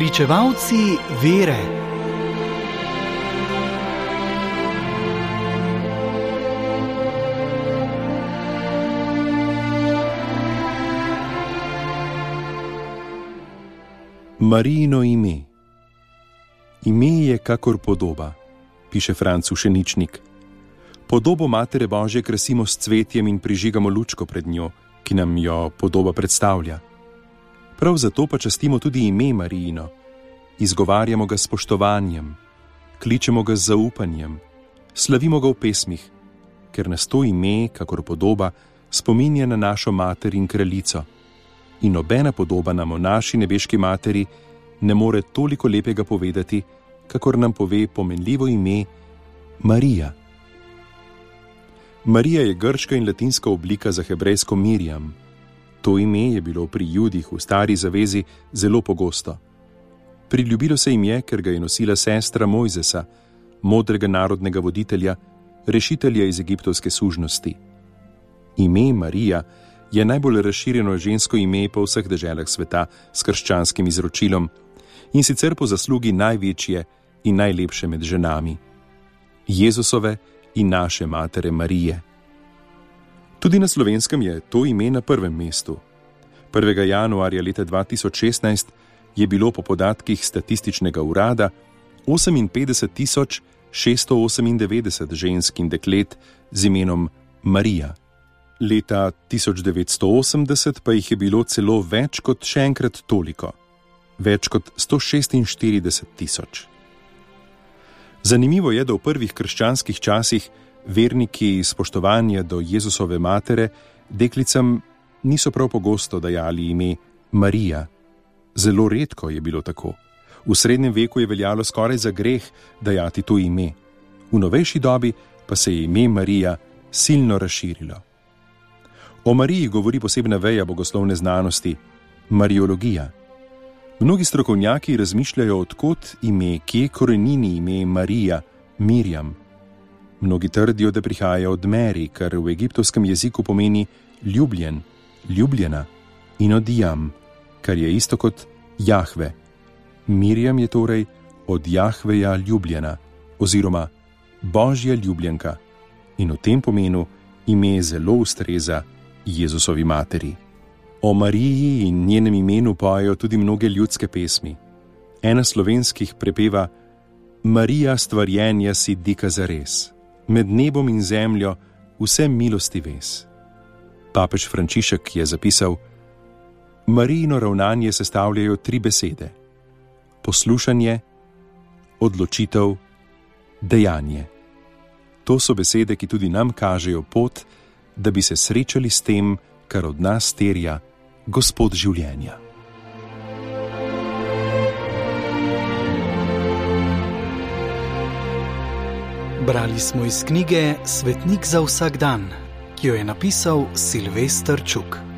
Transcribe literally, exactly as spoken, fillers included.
Pričevalci vere. Marijino ime. Ime je kakor podoba, piše Franc Ušeničnik. Podobo Matere Božje krasimo s cvetjem in prižigamo lučko pred njo, ki nam jo podoba predstavlja. Prav zato pa častimo tudi ime Marijino. Izgovarjamo ga s spoštovanjem, kličemo ga z zaupanjem, slavimo ga v pesmih, ker nas to ime, kakor podoba, spominja na našo mater in kraljico. In nobena podoba nam o naši nebeški materi ne more toliko lepega povedati, kakor nam pove pomenljivo ime Marija. Marija je grška in latinska oblika za hebrejsko Mirjam. To ime je bilo pri Judih v stari zavezi zelo pogosto. Priljubilo se jim je, ker ga je nosila sestra Mojzesa, modrega narodnega voditelja, rešitelja iz egiptovske sužnosti. Ime Marija je najbolj razširjeno žensko ime po vseh deželah sveta s krščanskim izročilom in sicer po zaslugi največje in najlepše med ženami, Jezusove in naše matere Marije. Tudi na Slovenskem je to ime na prvem mestu. prvega januarja leta dva tisoč šestnajst je bilo po podatkih statističnega urada oseminpetdeset tisoč šeststo osemindevetdeset žensk in deklet z imenom Marija. Leta tisoč devetsto osemdeset pa jih je bilo celo več kot še enkrat toliko, več kot sto šestinštirideset tisoč. Zanimivo je, da v prvih krščanskih časih verniki iz spoštovanja do Jezusove matere deklicam niso prav pogosto dajali ime Marija. Zelo redko je bilo tako. V srednjem veku je veljalo skoraj za greh dajati to ime. V novejši dobi pa se je ime Marija silno razširilo. O Mariji govori posebna veja bogoslovne znanosti, mariologija. Mnogi strokovnjaki razmišljajo, od kod ime, kje korenini ime Marija, Mirjam. Mnogi trdijo, da prihaja od Meri, kar v egiptovskem jeziku pomeni ljubljen, ljubljena, in od Jam, kar je isto kot Jahve. Mirjam je torej od Jahveja ljubljena, oziroma Božja ljubljenka, in v tem pomenu ime zelo ustreza Jezusovi materi. O Mariji in njenem imenu pojejo tudi mnoge ljudske pesmi. Ena slovenskih prepeva: Marija, stvarjenja si dika zares, med nebom in zemljo vse milosti ves. Papež Frančišek je zapisal: Marijino ravnanje sestavljajo tri besede: poslušanje, odločitev, dejanje. To so besede, ki tudi nam kažejo pot, da bi se srečali s tem, kar od nas terja Gospod življenja. Brali smo iz knjige Svetnik za vsak dan, ki jo je napisal Silvester Čuk.